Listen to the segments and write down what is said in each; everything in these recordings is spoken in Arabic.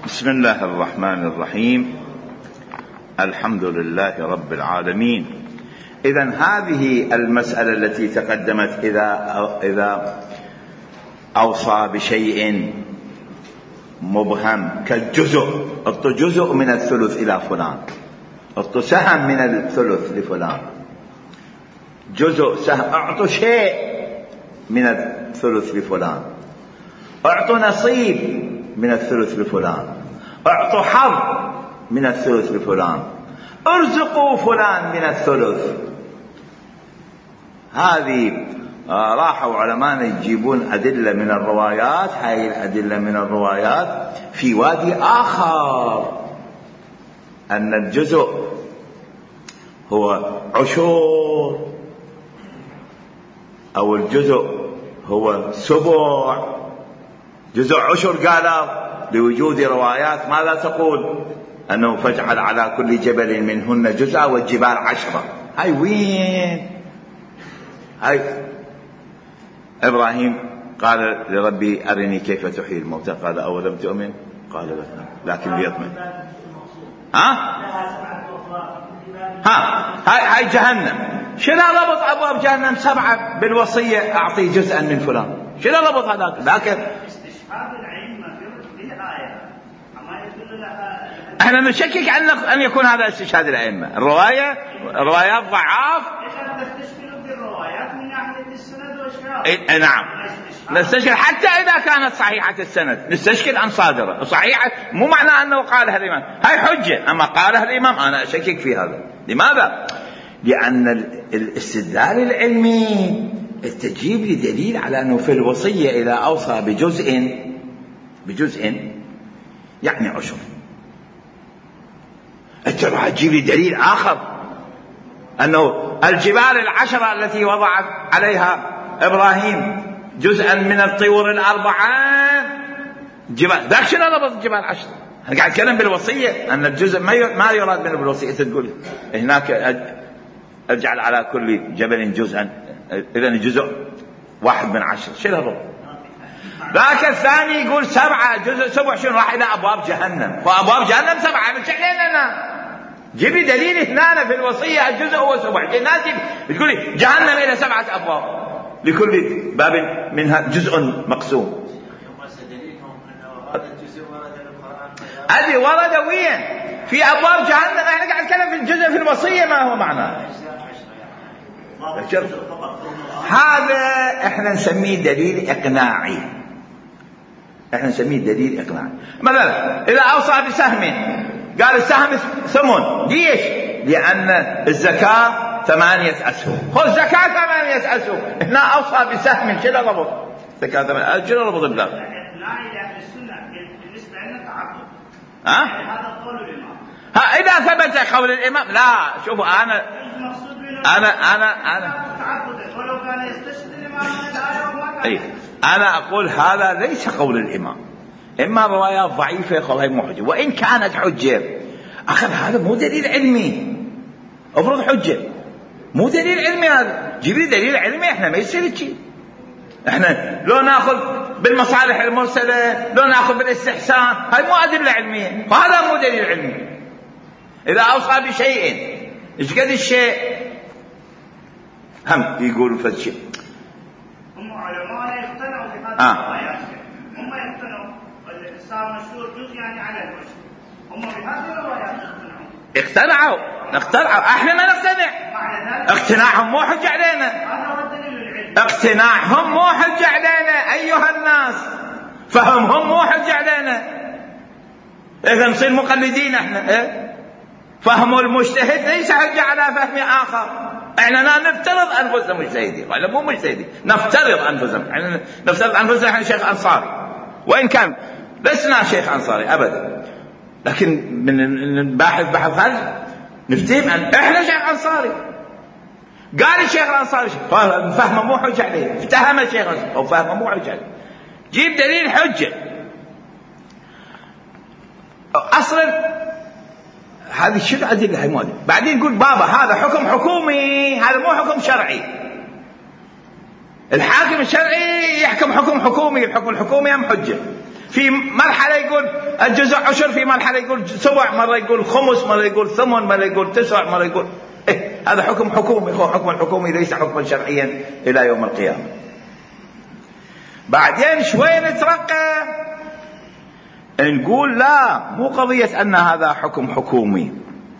بسم الله الرحمن الرحيم. الحمد لله رب العالمين. إذن هذه المسألة التي تقدمت إذا أوصى بشيء مبهم كالجزء، أعطوا جزء من الثلث إلى فلان، أعطوا سهم من الثلث لفلان، جزء سهم، أعطوا شيء من الثلث لفلان، أعطوا نصيب من الثلث لفلان، أعطوا حظ من الثلث لفلان، ارزقوا فلان من الثلث. هذه راحوا علماء يجيبون أدلة من الروايات، هاي الأدلة من الروايات في وادي آخر، أن الجزء هو عشور أو الجزء هو سبع، جزء عشر قالوا لوجود روايات ماذا تقول؟ أنه فاجعل على كل جبل منهن جزءا والجبال 10. هاي وين؟ هاي إبراهيم قال لربي أرني كيف تحيي الموتى، قال أولم تؤمن؟ قال لا لكن ليطمئن. هاي جهنم. شنو ربط أبواب جهنم 7 بالوصية أعطي جزءا من فلان؟ شنو ربط هذاك؟ لكن احنا نشكك أن يكون هذا استشهاد الأئمة. الروايات ضعاف. نعم نستشكل حتى إذا كانت صحيحة السند، نستشكل عن صادرة صحيحة، مو معنى أنه قالها الإمام هاي حجة، أما قالها الإمام أنا أشكك في هذا. لماذا؟ لأن الاستدلال العلمي تجيب لي دليل على أنه في الوصية إذا أوصى بجزء يعني 10، أنت راح تجيب لي دليل آخر أنه الجبال 10 التي وضعت عليها إبراهيم جزءا من الطيور 4 جبال، ذاك شنو ربط الجبال 10؟ أنا قاعد أتكلم بالوصية أن الجزء ما يراد منه بالوصية. تقول هناك أجعل على كل جبل جزءا، إذن جزء 1 من 10، شنو ربط؟ ذاك الثاني يقول 7 جزء 7 شنو؟ راح إلى أبواب جهنم، وأبواب جهنم 7. مش علينا جيب لي دليل هنا في الوصية الجزء هو 7. الناس تقول لي جهنم إلى 7 أبواب، لكل باب منها جزء مقسوم. هذه ورد وين؟ في أبواب جهنم. احنا قاعد نتكلم في الجزء في الوصية ما هو معناه. هذا احنا نسميه دليل إقناعي. مثلا إذا أوصى بسهم قال السهم ثمن، ليش؟ لأن الزكاة 8 أسهم، خذ زكاة 8 أسهم. هنا أوصى بسهم، شنو ربط؟ زكاة 8 شنو ربط بلا؟ بالنسبة لنا تعقد. هذا قول الإمام. إذا ثبت قول الإمام لا. شوفوا أنا ولو كان يستشهد الإمام أنا أقول هذا ليس قول الإمام، إما روايات ضعيفة خلاص مو حجة، وإن كانت حجة أخذ هذا مو دليل علمي. أفرض حجة مو دليل علمي، هذا جيب لي دليل علمي. إحنا ما يصير شيء، إحنا لو نأخذ بالمصالح المرسلة، لو نأخذ بالاستحسان، هاي مو أدلة علمية، وهذا مو دليل علمي. إذا أوصى بشيء إيش قد الشيء هم يقولوا فد شيء. هم علماء يقتنعوا بهذا الروايات، هم يقتنعوا صار مشهور جزء يعني على الوجه، هم بهذه الروايات اقتنعوا. احنا ما نقتنع. اقتناعهم مو حجة علينا. اقتناعهم مو حجة علينا أيها الناس، فهمهم مو حجة علينا. إذا نصير مقلدين احنا. فهم المجتهد ليس حجة على فهم آخر. احنا نفترض أنفسنا مجتهدين، ولا مو مجتهدين، نفترض أنفسنا احنا شيخ أنصاري، وإن كان لسنا شيخ أنصاري أبدا، لكن من بحث هذا نفتهم أن احنا شيخ أنصاري. قال الشيخ الأنصاري فهمه مو حجة عليه، افتهم الشيخ الأنصاري أو فهمه مو حجة عليه. جيب دليل حجة. أصلا هذه شو الأدلة هاي مالي؟ بعدين يقول بابا هذا حكم حكومي، هذا مو حكم شرعي. الحاكم الشرعي يحكم حكم حكومي، الحكم الحكومي هم حجة. في مرحلة يقول الجزء عشر، في مرحلة يقول سبع، مرة يقول خمس، مرة يقول ثمن، مرة يقول تسع، مرة يقول هذا حكم حكومي. هو حكم الحكومي ليس حكما شرعيا إلى يوم القيامة. بعدين شوي نترقى نقول لا، مو قضية أن هذا حكم حكومي.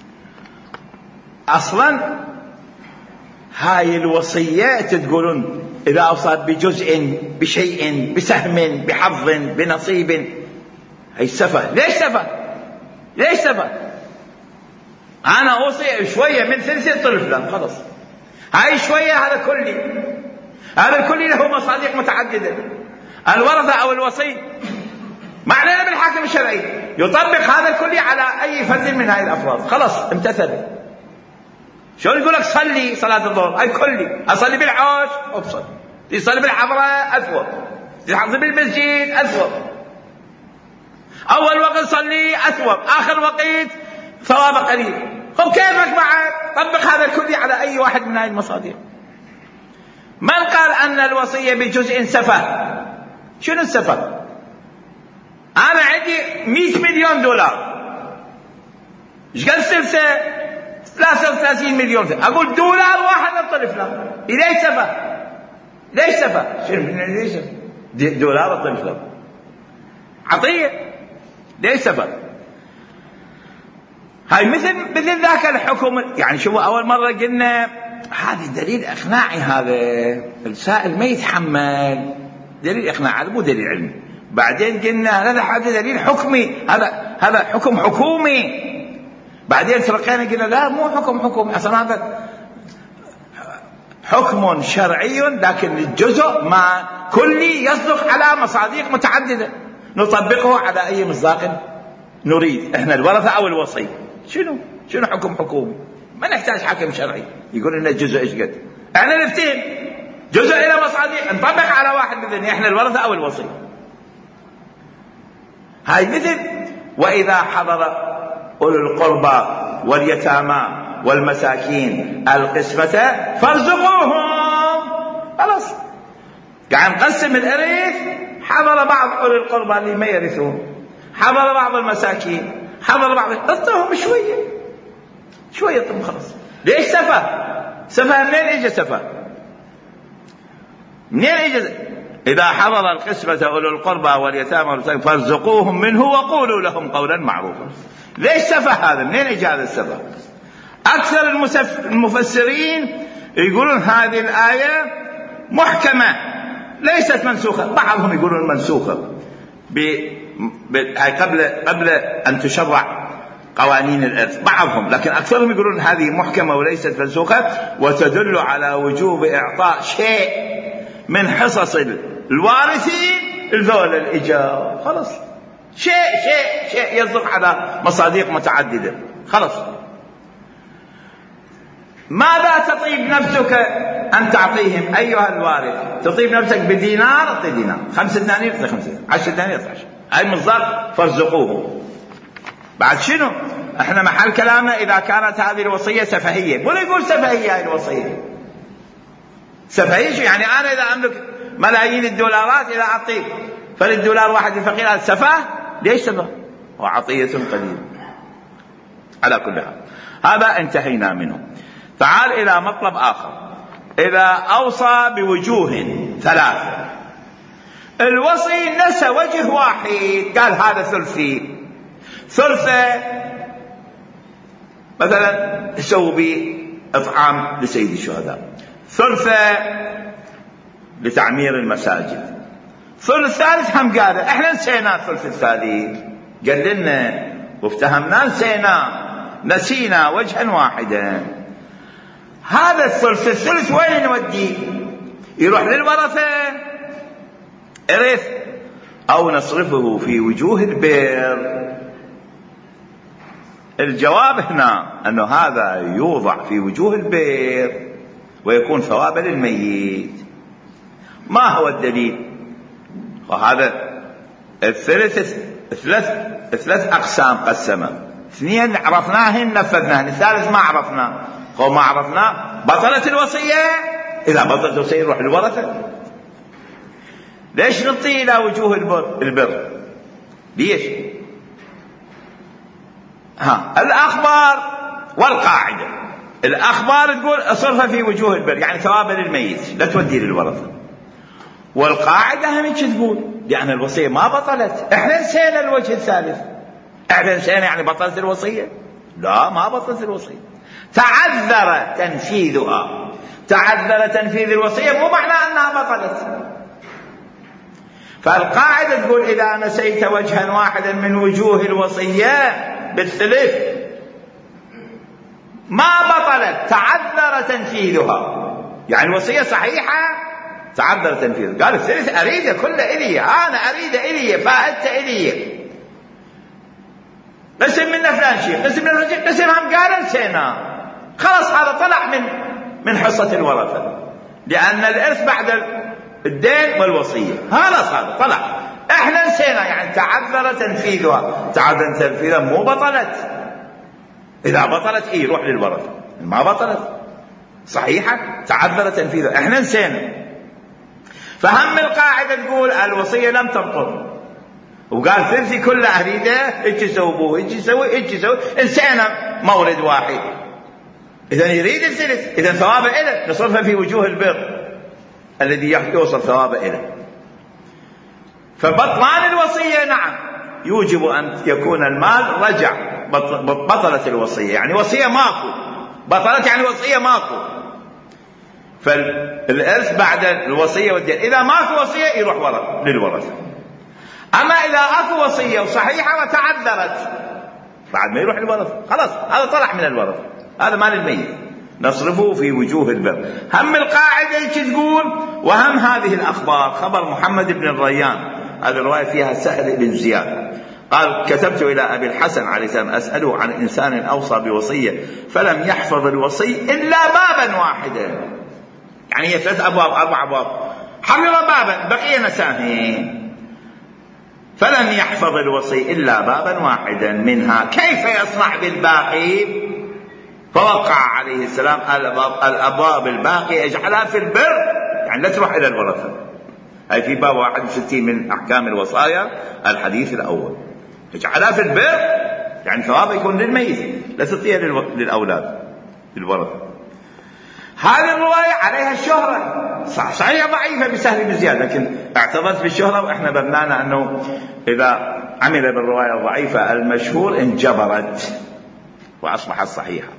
أصلا هاي الوصية تقولون إذا أوصت بجزء، بشيء، بسهم، بحظ، بنصيب، هي سفه. ليش سفه؟ ليش سفه؟ أنا أوصي شوية من ثلث طرف، خلاص هاي شوية، هذا كلي، هذا الكلي له مصادق متعددة. الورثة أو الوصي ما علينا بالحاكم الشرعي يطبق هذا الكلي على أي فرد من هاي الأفراد، خلاص امتثل. شلون يقول لك صلي صلاة الظهر؟ هاي كلي، أصلي بالعوش أبصر، يصلي بالحضرة أثوب، يصلي بالمسجد أثوب، أول وقت صلي أثوب، آخر وقت ثواب قليل. خب كيفك بعد طبق هذا الكلي على أي واحد من هاي المصادر. من قال أن الوصية بجزء سفه؟ شنو السفه؟ أنا عندي 100 مليون دولار، ايش قد سلسة؟ 33 مليون. أقول دولار واحد الطرف له، ليش سفه؟ ليش سفه؟ ليش دولار الطرف له عطية؟ ليش سفه؟ هاي مثل ذاك الحكم. يعني شوفوا أول مرة قلنا هذا دليل إقناعي، هذا السائل ما يتحمل، دليل إقناعي، هذا مو دليل علمي. بعدين قلنا هذا دليل حكمي، هذا حكم حكومي. بعدين ترقينا قلنا لا، مو حكم حكومي، أصلا هذا حكم شرعي لكن الجزء ما كلي يصدق على مصادق متعددة، نطبقه على أي مصداق نريد احنا، الورثة أو الوصي. شنو حكم حكومي؟ ما نحتاج حاكم شرعي يقول لنا الجزء ايش قد، احنا نفتين جزء الى مصادق نطبق على واحد مثل احنا الورثة او الوصي. هاي مثل واذا حضر اولو القربى واليتامى والمساكين القسمة فارزقوهم. خلاص قاعد نقسم الارث، حضر بعض اولو القربى اللي ما يرثون، حضر بعض المساكين، حضر بعض، اعطوهم شوية طب خلاص. ليش سفه؟ سفه منين اجى سفه؟ منين اجى؟ إذا حضر القسمة أولو القربى واليتامى والمساكين فارزقوهم منه وقولوا لهم قولا معروفا. ليش سفه هذا؟ منين اجى هذا السفه؟ أكثر المفسرين يقولون هذه الآية محكمة ليست منسوخة، بعضهم يقولون منسوخة قبل أن تشرع قوانين الإرث، بعضهم، لكن أكثرهم يقولون هذه محكمة وليست منسوخة، وتدل على وجوب إعطاء شيء من حصص الوارثين الذول الإجارة. خلاص شيء يصدق على مصادق متعددة. خلاص ماذا تطيب نفسك أن تعطيهم أيها الوارث؟ تطيب نفسك بدينار أعطي دينار، 5 دنانير أعطي 5 دنانير، 10 دنانير أعطي 10. هاي مصدر فارزقوهم. بعد شنو؟ احنا محل كلامنا إذا كانت هذه الوصية سفهية. ولا يقول سفهية هاي الوصية؟ سفهية يعني أنا إذا أملك ملايين الدولارات إذا أعطيك فللدولار واحد الفقير، هذا سفه؟ ليش سفه؟ وعطية قليل. على كل حال هذا انتهينا منه. تعال إلى مطلب آخر. إذا أوصى بوجوه 3، الوصي نسى وجه واحد، قال هذا ثلثة مثلا يسوي بإطعام لسيد الشهداء، ثلثة لتعمير المساجد، ثلث ثالث هم قال احنا نسينا الثلث الثالث، قال لنا وافتهمنا نسينا وجها واحدا. هذا الثلث وين نوديه؟ يروح للورثة إرث أو نصرفه في وجوه البر؟ الجواب هنا أنه هذا يوضع في وجوه البر ويكون ثوابا للميت. ما هو الدليل؟ وهذا ثلاث أقسام قسمه، 2 عرفناهن نفذناهن، الثالث ما عرفناه. ما عرفناه بطلت الوصية. إذا بطلت الوصية يروح للورثة. ليش نعطي إلى وجوه البر؟ ليش؟ الأخبار والقاعدة. الأخبار تقول اصرفها في وجوه البر، يعني ثواب للميت لا تودي للورثة. والقاعدة هم ايش تقول؟ يعني الوصية ما بطلت. احنا نسينا الوجه الثالث. احنا نسينا يعني بطلت الوصية؟ لا، ما بطلت الوصية، تعذر تنفيذها. تعذر تنفيذ الوصية مو معنى أنها بطلت. فالقاعدة تقول إذا نسيت وجها واحدا من وجوه الوصية بالثلث ما بطلت، تعذر تنفيذها. يعني الوصية صحيحة تعذر تنفيذها. قال الثلث أريده كله إلي، أنا أريده إلي، فائدته إلي، قسم منا فلان شيء، قسم منا فلان شيء، قسم هم قال نسينا، خلاص هذا طلع من حصة الورثة، لأن الإرث بعد الدين والوصية خلاص هذا طلع، احنا نسينا، يعني تعذر تنفيذها. تعذر تنفيذها مو بطلت. إذا بطلت يروح للورثة، ما بطلت صحيحة تعذر تنفيذها، احنا نسينا. فهم القاعدة تقول الوصية لم تبطل، وقال ثلثي كله أريده، ايش يسوي ايش يسوي ايش يسوي، نسينا مورد واحد. إذا يريد الثلث، إذا ثوابه إله، نصرفه في وجوه البر الذي يوصل ثوابه إله. فبطلان الوصية نعم يوجب أن يكون المال رجع، بطلت الوصية، يعني وصية ماكو، بطلت يعني وصية ماكو. فالإرث بعد الوصية والدين، إذا ماكو وصية يروح للورثة. أما إذا أكو وصية وصحيحة وتعذرت بعد ما يروح للورثة، خلاص هذا طلع من الورثة، هذا مال الميت نصرفه في وجوه البر. هم القاعدة ايش تقول؟ وهم هذه الأخبار خبر محمد بن الريان، هذه الرواية فيها سهل بن زياد قال كتبت إلى أبي الحسن عليه السلام أسأله عن إنسان أوصى بوصية فلم يحفظ الوصي إلا بابا واحدا، يعني هي 3 أبواب 4 أبواب، حفظ بابا بقي نساه، فلم يحفظ الوصي إلا بابا واحدا منها، كيف يصنع بالباقي؟ فوقع عليه السلام الأبواب الباقية اجعلها في البر، يعني لا تروح إلى الورثة. هاي في باب 61 من أحكام الوصايا الحديث الأول، اجعلها في البر، يعني ثواب يكون للميت لا تطيع للأولاد للورثة. هذه الرواية عليها الشهرة، صحيح ضعيفة بسهل بن زياد، لكن اعتبرت بالشهرة، وإحنا بنانا أنه إذا عمل بالرواية الضعيفة المشهور انجبرت وأصبحت صحيحة.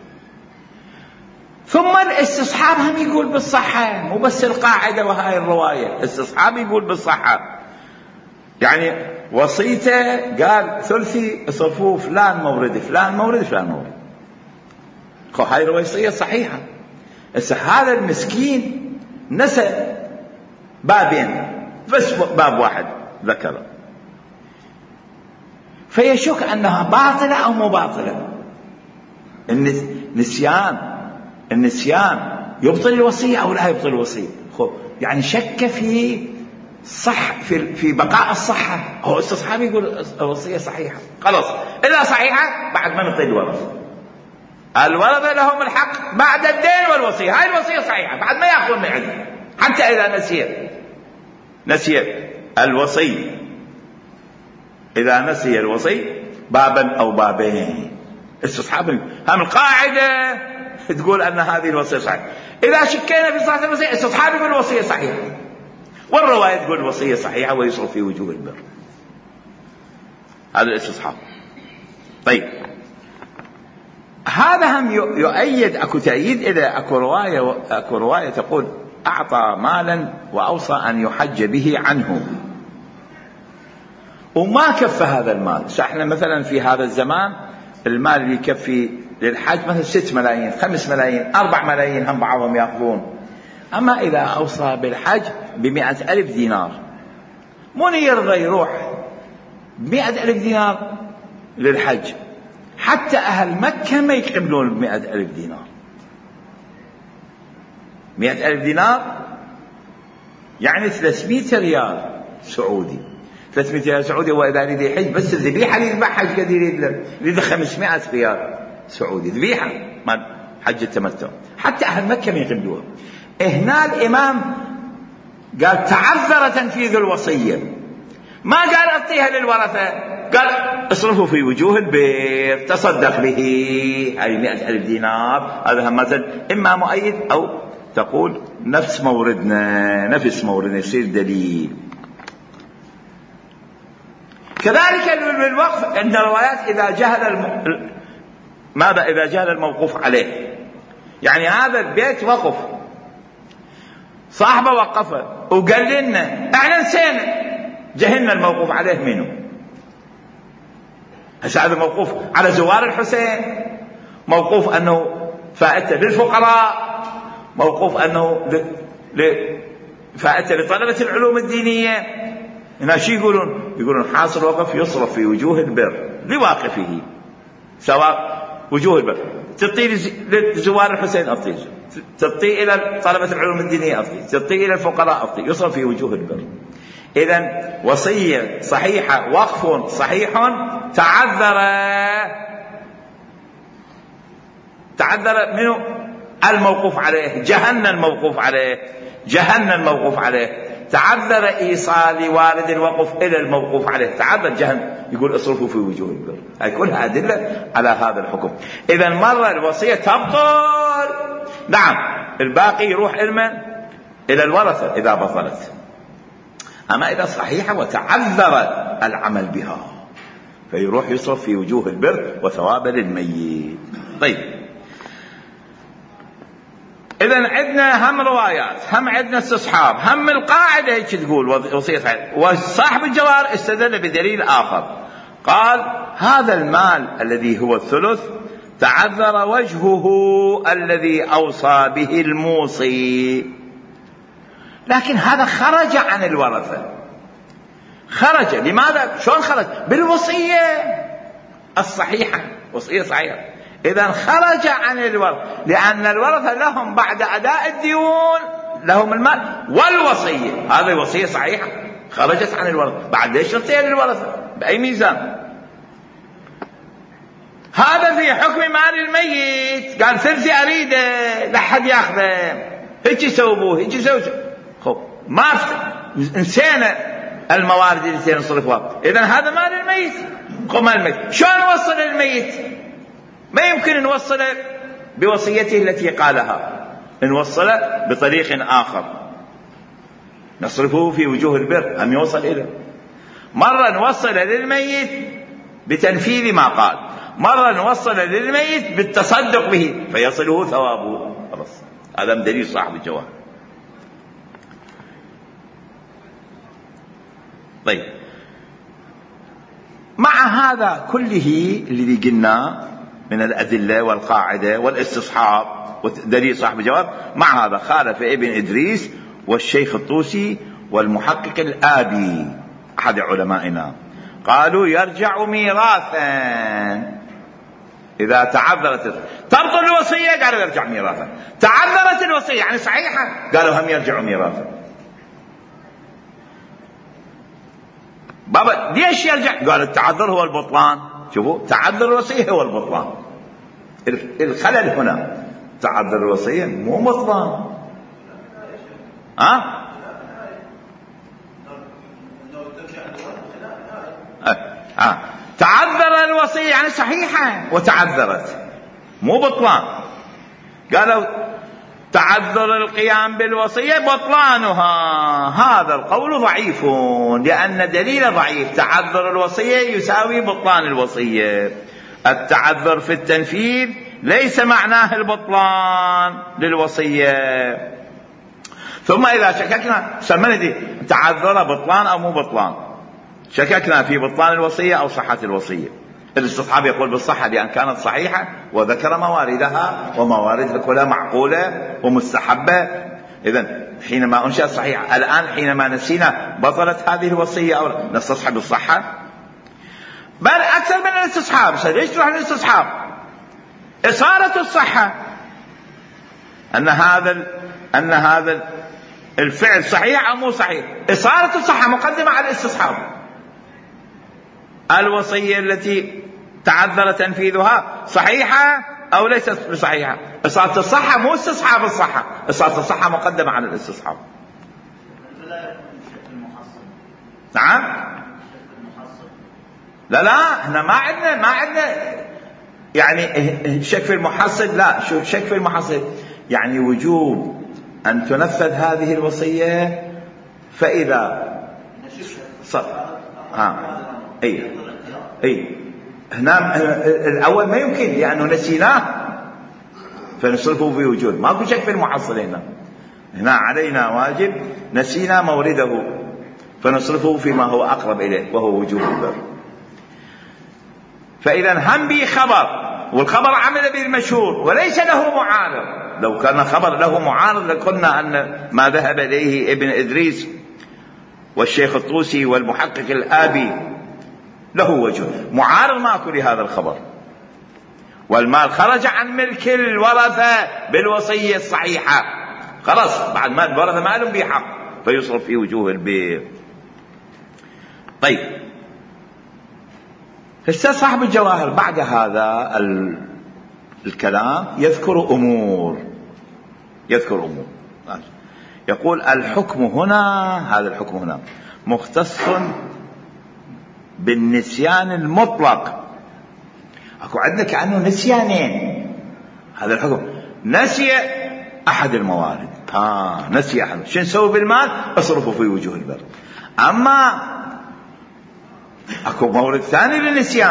ثم الاستصحاب هم يقول بالصحة، مو بس القاعدة وهاي الرواية، استصحاب يقول بالصحة. يعني وصيته قال ثلثي اصرفوه فلان مورد فلان مورد فلان مورد، هاي الوصية صحيحة. هذا المسكين نسى بابين بس باب واحد ذكره، فيشك أنها باطلة أو مو باطلة. النسيان يبطل الوصية أو لا يبطل الوصية، يعني شك في في بقاء الصحة. هو استصحاب يقول الوصية صحيحة، خلاص إذا صحيحة بعد ما نعطي الورثة لهم الحق بعد الدين والوصية. هاي الوصية صحيحة بعد ما يأخذ من عنده، حتى إذا نسي الوصي، إذا نسي الوصي بابا أو بابين استصحاب. هم القاعدة تقول أن هذه الوصية صحيحة، إذا شكينا في صحة الوصية استصحاب بالوصية صحيحة، والرواية تقول الوصية صحيحة ويصرف في وجوه البر، هذا الاستصحاب. طيب هذا هم يؤيد، أكو تأييد إذا أكو رواية تقول أعطى مالا وأوصى أن يحج به عنه وما كف هذا المال. احنا مثلا في هذا الزمان المال اللي يكفي للحج مثلا 6 ملايين 5 ملايين 4 ملايين هم بعضهم يأخذون. أما إذا أوصى بالحج ب100,000 دينار، من يرضى يروح 100,000 دينار للحج؟ حتى أهل مكة ما يقبلون 100,000 دينار. 100,000 دينار يعني 300 ريال سعودي. 300 ريال سعودي، وإذا يريد يحج بس الذبيحة اللي يذبحها قد يريد 500 ريال سعودي ذبيحة ما حج التمتع. حتى أهل مكة ما يقبلوها. هنا الإمام قال تعذر تنفيذ الوصية، ما قال أعطيها للورثة، قال اصرفه في وجوه البر، تصدق به، هاي 100,000 دينار. هذا مثلا إما مؤيد أو تقول نفس موردنا يصير دليل. كذلك بالوقف عند روايات إذا جهل الموقوف عليه. يعني هذا البيت وقف، صاحبه وقفه وقال لنا احنا نسينا، جهلنا الموقوف عليه منه. هذا موقوف على زوار الحسين، موقوف أنه فائدة للفقراء، موقوف أنه فائدة لطلبة العلوم الدينية. هنا شي يقولون حاصل وقف يصرف في وجوه البر لواقفه، سواء وجوه البر تعطي لزوار الحسين أفضل، تعطي إلى طلبة العلوم الدينية أفضل، تعطي إلى الفقراء أفضل، يصرف في وجوه البر. إذن وصية صحيحة، وقف صحيح، تعذر منه الموقوف عليه، جهلنا الموقوف عليه، تعذر إيصال وارد الوقف إلى الموقوف عليه، تعذر جهل، يقول اصرفوا في وجوه البر. هاي كلها أدلة على هذا الحكم. إذا مرة الوصية تبطل، نعم، الباقي يروح إلى الورثة إذا بطلت. أما إذا صحيحة وتعذر العمل بها فيروح يصرف في وجوه البر وثواب للميت. طيب، إذن عندنا هم روايات، هم عندنا استصحاب، هم القاعدة هيك تقول وصية صحيحة. وصاحب الجوار استدل بدليل آخر، قال هذا المال الذي هو الثلث تعذر وجهه الذي أوصى به الموصي، لكن هذا خرج عن الورثة. خرج، لماذا؟ شلون خرج؟ بالوصية الصحيحة، وصية صحيحة. إذن خرج عن الورثة، لأن الورثة لهم بعد أداء الديون لهم المال والوصية. هذه وصية صحيحة خرجت عن الورثة، بعد ليش نعطيها للورثة؟ بأي ميزان؟ هذا في حكم مال الميت، قال ثلثي أريده لحد ياخذه، هيك يسوبوه، هيك يسوي. خب ما نسينا الموارد اللي نصرفها. إذن هذا مال الميت، مال الميت. شلون نوصل الميت؟ ما يمكن نوصله بوصيته التي قالها، نوصله بطريق آخر، نصرفه في وجوه البر أم يوصل إليه. مرة نوصل للميت بتنفيذ ما قال، مرة نوصل للميت بالتصدق به فيصله ثوابه. خلاص، هذا دليل صاحب الجواب. طيب، مع هذا كله الذي قلنا من الأدلة والقاعدة والاستصحاب ودليل صاحب الجواب، مع هذا خالف ابن إدريس والشيخ الطوسي والمحقق الآبي أحد علمائنا، قالوا يرجع ميراثا إذا تعذرت. تبطل الوصية، قالوا يرجع ميراثا. تعذرت الوصية يعني صحيحة، قالوا هم يرجع ميراثا. بابا ليش يرجع؟ قالوا التعذر هو البطلان. شوفوا، تعذر الوصية هو البطلان. الخلل هنا تعذر الوصية مو بطلان. تعذر الوصية يعني صحيحة وتعذرت، مو بطلان. قالوا تعذر القيام بالوصية بطلانها. هذا القول ضعيف، لأن دليل ضعيف. تعذر الوصية يساوي بطلان الوصية. التعذر في التنفيذ ليس معناه البطلان للوصية. ثم إذا شككنا سمنا دي تعذر بطلان أو مو بطلان، شككنا في بطلان الوصية أو صحة الوصية. الاستصحاب يقول بالصحة لأن كانت صحيحة وذكر مواردها، ومواردها كلها معقولة ومستحبة. إذن حينما أنشأت صحيحة، الآن حينما نسينا بطلت هذه الوصية أو نستصحب الصحة، بل أكثر من الاستصحاب. ليش تروح للاستصحاب؟ إصالة الصحة، أن هذا الفعل صحيح أو مو صحيح. إصالة الصحة مقدمة على الاستصحاب. الوصية التي تعذر تنفيذها صحيحة أو ليست بصحيحة. إصالة الصحة مو استصحاب الصحة، إصالة الصحة مقدمة على الاستصحاب. نعم، لا احنا ما عندنا يعني شك في المحصل. لا، شو شك في المحصل؟ يعني وجوب أن تنفذ هذه الوصية. فإذا هنا الأول ما يمكن لأنه نسيناه فنصرفه في وجود. ماكو شك في المحصل. هنا علينا واجب نسينا مورده فنصرفه فيما هو أقرب إليه وهو وجوب البر. فإذا هم به خبر، والخبر عمل به المشهور وليس له معارض. لو كان خبر له معارض لقلنا أن ما ذهب إليه ابن إدريس والشيخ الطوسي والمحقق الآبي له وجه. معارض ماكو لهذا الخبر. والمال خرج عن ملك الورثة بالوصية الصحيحة، خلاص بعد ما الورثة ما لهم به حق فيصرف في وجوه البيع. طيب، هسه صاحب الجواهر بعد هذا الكلام يذكر أمور. يقول الحكم هنا، هذا الحكم هنا مختص بالنسيان المطلق. اكو عندنا كأنه نسيانين. هذا الحكم نسي احد الموارد، نسي احد، شو نسوي بالمال؟ اصرفه في وجوه البر. اما اكو مورد ثاني للنسيان،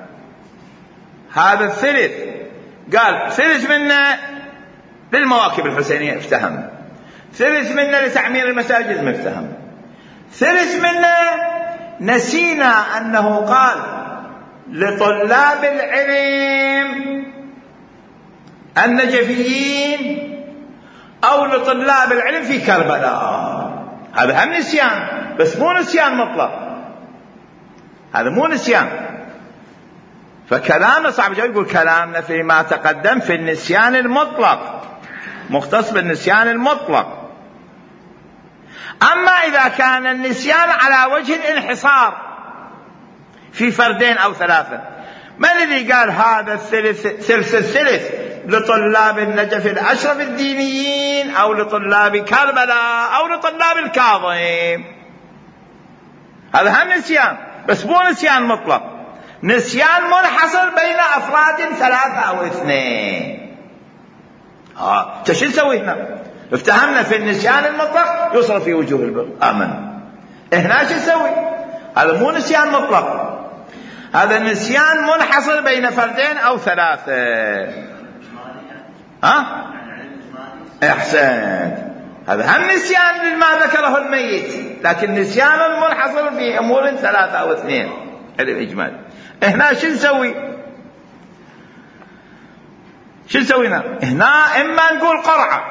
هذا الثلث، قال ثلث منه للمواكب الحسينية افتهم، ثلث منه لتعمير المساجد مفتهم، ثلث منه نسينا أنه قال لطلاب العلم النجفيين أو لطلاب العلم في كربلاء. هذا هم نسيان، بس مو نسيان مطلق، هذا مو نسيان. فكلامنا صعب يقول كلامنا فيما تقدم في النسيان المطلق، مختص بالنسيان المطلق. أما إذا كان النسيان على وجه الانحصار في فردين أو ثلاثة، من الذي قال هذا الثلث لطلاب النجف الأشرف الدينيين أو لطلاب كربلاء أو لطلاب الكاظم؟ هذا هم نسيان، بس مو نسيان مطلق، نسيان منحصر بين أفراد ثلاثة أو اثنين. شو نسوي هنا؟ افتهمنا في النسيان المطلق يصرف في وجوه البر، آمن. هنا شو نسوي؟ هذا مو نسيان مطلق، هذا نسيان منحصر بين فردين أو ثلاثة. احسنت، هذا هم نسيان لما ذكره الميت، لكن نسيان منحصر في أمور ثلاثة أو اثنين الإجمال. هنا شو نسوي؟ هنا إما نقول قرعة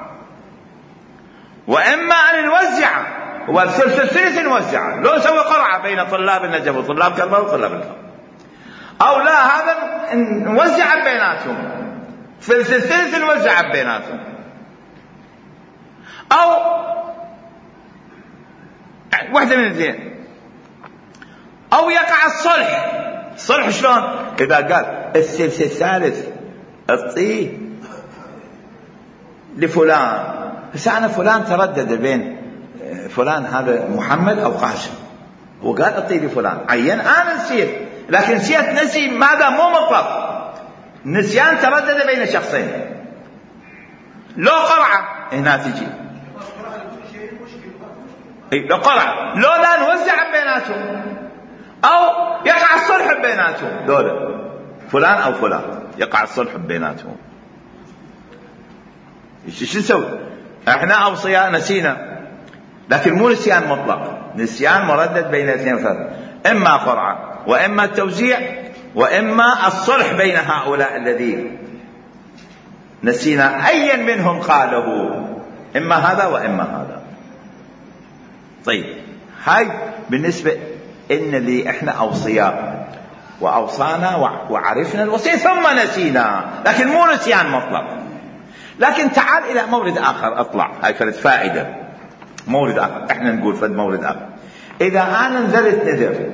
وإما أن نوزع، هو الثلث نوزعه، لو نسوي قرعة بين طلاب النجف وطلاب كربلاء وطلاب الكربلاء، أو لا هذا نوزع بيناتهم، الثلث نوزع بيناتهم، أو واحدة من الاثنين، أو يقع الصلح شلون؟ إذا قال الثلث الثالث اعطيه لفلان، بس أنا فلان تردد بين فلان هذا محمد أو قاسم، وقال اعطيه لفلان عين، أنا نسيت، لكن نسي ماذا؟ مو مطلق، نسيان تردد بين شخصين. لو قرعة هنا تجي، لو قرعة لو لا نوزع بيناتهم، أو يقع الصلح بيناتهم، دولة فلان أو فلان يقع الصلح بيناتهم. شو نسوي؟ احنا أوصياء نسينا، لكن مو نسيان مطلق، نسيان مردد بين اثنين فرد، إما قرعة وإما التوزيع وإما الصلح بين هؤلاء الذين نسينا أيا منهم قاله، إما هذا وإما هذا. طيب، هاي بالنسبة إن اللي إحنا أوصياء وأوصانا وعرفنا الوصية ثم نسينا، لكن مو نسيان مطلق. لكن تعال إلى مورد آخر، أطلع هاي فرد فائدة، مورد آخر، إحنا نقول فرد مورد آخر. إذا أنا نذرت نذر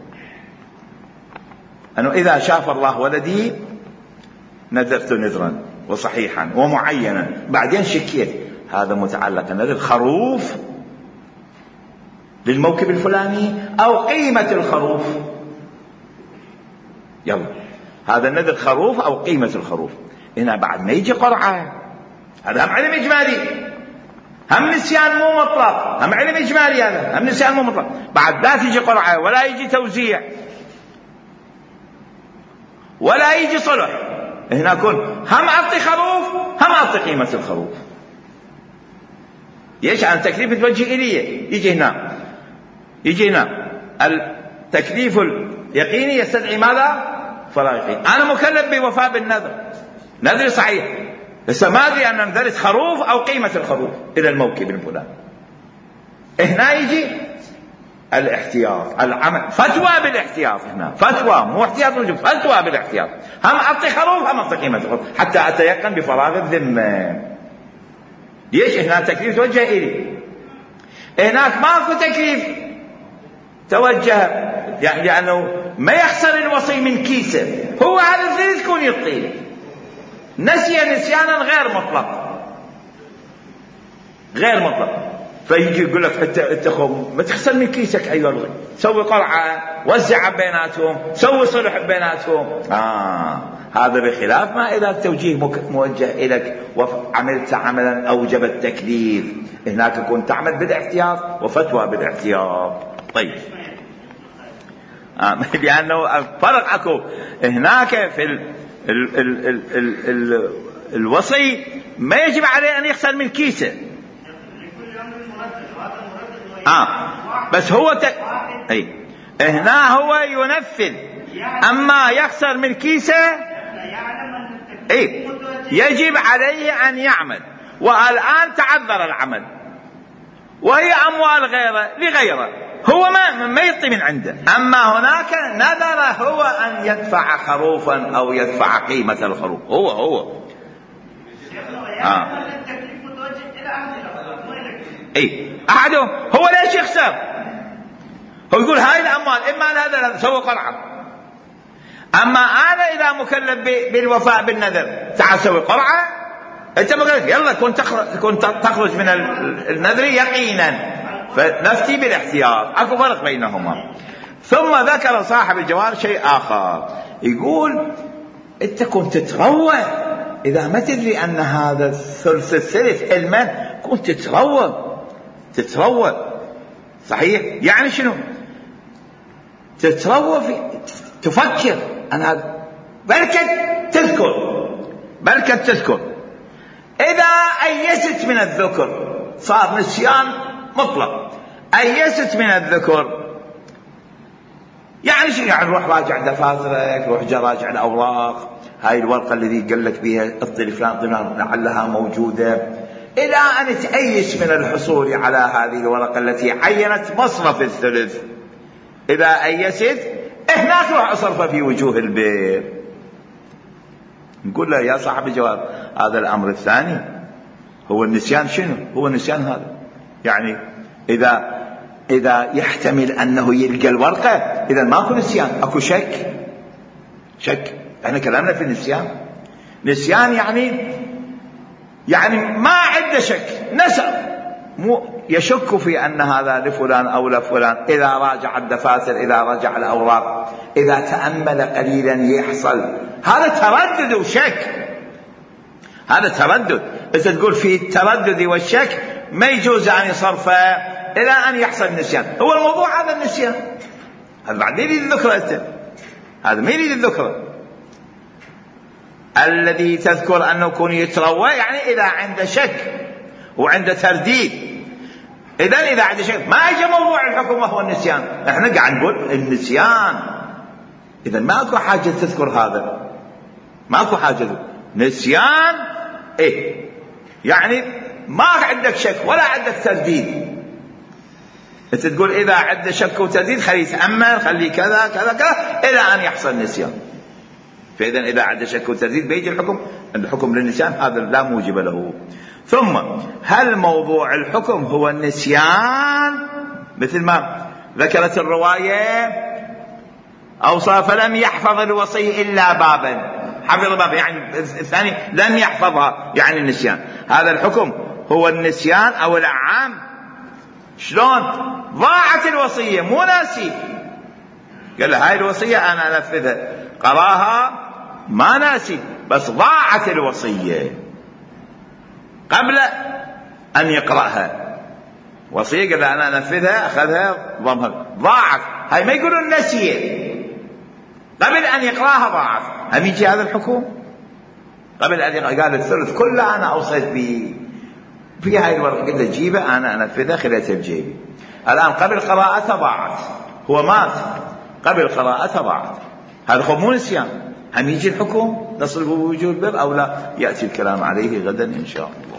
أنه إذا شاف الله ولدي نذرت نذرا وصحيحا ومعينا، بعدين شكيت هذا متعلق النذر خروف للموكب الفلاني أو قيمة الخروف، يلا هذا النذر خروف أو قيمة الخروف. هنا بعد ما يجي قرعة، هذا هم علم إجمالي، هم نسيان مو مطلق، هم علم إجمالي، هذا هم نسيان مو مطلق. بعد لا تيجي قرعة ولا يجي توزيع ولا يجي صلح، هنا كن هم أعطي خروف هم أعطي قيمة الخروف. ليش؟ عن تكليف توجه إليه. يجي هنا التكليف اليقيني يستدعي ماذا؟ فراغ يقين. أنا مكلف بوفاء بالنذر، نذري صحيح، بس ما أدري أن نذرت خروف أو قيمة الخروف إلى الموكب الفلاني. هنا يجي الاحتياط، العمل، فتوى بالاحتياط. هنا فتوى مو احتياط وجوب، فتوى بالاحتياط، هم أعطي خروف هم أعطي قيمة الخروف حتى أتيقن بفراغ الذمة. ليش؟ هنا تكليف توجه إلي، هناك ماكو تكليف توجه، يعني لأنه ما يخسر الوصي من كيسه، هو هذا الذي يكون يطيل نسي نسيانا غير مطلق. فيجي يقول لك انت ما تخسر من كيسك ايها الغي، سوي قرعه، وزع بيناتهم، سوي صلح بيناتهم. هذا بخلاف ما اذا التوجيه موجه اليك وعملت عملا اوجب التكليف، هناك كنت تعمل بالاحتياط وفتوى بالاحتياط. طيب لانه فرق اكو هناك في الوصي ما يجب عليه ان يخسر من كيسه. بس هو هنا هو ينفذ، اما يخسر من كيسه يجب عليه ان يعمل. والان تعذر العمل وهي اموال لغيره، هو ما يعطي من عنده، اما هناك نذر هو ان يدفع خروفا او يدفع قيمة الخروف. هو احدهم هو ليش يخسر؟ هو يقول هاي الاموال اما هذا سوي قرعه، اما انا اذا مكلف بالوفاء بالنذر تعال سوي قرعه، انت مكلف يلا كنت تخرج من النذر يقينا، فنفتي بالاحتياط. اكو فرق بينهما. ثم ذكر صاحب الجوار شيء اخر، يقول انت كنت تتروى اذا ما تدري ان هذا الثلث علما، كنت تتروى صحيح. يعني شنو تتروى؟ تفكر أنا بركة تذكر إذا أيست من الذكر، صار نسيان مطلق، أيست من الذكر يعني شنو؟ يعني روح راجع دفاترك، روح راجع الأوراق، هاي الورقة الذي قال لك بها اطلي فلان لعلها موجودة، إلى أن تأيس من الحصول على هذه الورقة التي عينت مصرف الثلث. إذا أيست هناك روح أصرف في وجوه البير. نقول له يا صاحب الجواب هذا الأمر الثاني هو النسيان. شنو هو النسيان هذا؟ يعني إذا يحتمل أنه يلقى الورقة، إذا ماكو نسيان، أكو شك. احنا كلامنا في النسيان. نسيان يعني ما عنده شك، نسى، يشك في أن هذا لفلان أو لفلان. إذا راجع الدفاتر، إذا رجع الأوراق، إذا تأمل قليلا يحصل هذا تردد وشك. هذا تردد. إذا تقول في التردد والشك ما يجوز أن يصرف إلى أن يحصل نسيان. هو الموضوع هذا النسيان. هذا بعد ما يريد الذكرى، هذا ما يريد الذكرى. الذي تذكر أنه يكون يتروى يعني إذا عنده شك وعنده ترديد. إذا عنده شك ما يجي موضوع الحكم وهو النسيان. احنا قاعد نقول النسيان. إذا ماكو حاجة تذكر هذا، ماكو حاجة. نسيان يعني ما عندك شك ولا عندك ترديد. انت تقول إذا عنده شك وترديد خليه يتأمل، خليه كذا كذا كذا إلى أن يحصل نسيان. فإذا إذا عنده شك وترديد بيجي الحكم للنسيان، هذا لا موجب له. ثم هل موضوع الحكم هو النسيان مثل ما ذكرت الرواية؟ أوصى فلم يحفظ الوصي إلا بابا، حفظ بابا يعني الثاني لم يحفظها يعني النسيان. هذا الحكم هو النسيان أو الأعام. شلون؟ ضاعت الوصية مو ناسي، قال له هاي الوصية أنا أنفذها، قراها ما ناسي، بس ضاعت الوصية قبل أن يقرأها. وصية قال أنا أنفذها، أخذها ضمها، ضاعت. هاي ما يقولون نسيه، قبل أن يقرأها ضاعت. هم يجي هذا الحكم قبل أن قال الثلث كله أنا أوصيت به في هاي الورقة، قلت له جيبه أنا أنفذها، خليتها بجيبي. الآن قبل قراءتها ضاعت، هو مات قبل قراءتها ضاعت. هذا هو مو نسيان. هم يجي الحكم نصرف بوجوه البر أو لا، يأتي الكلام عليه غدا إن شاء الله.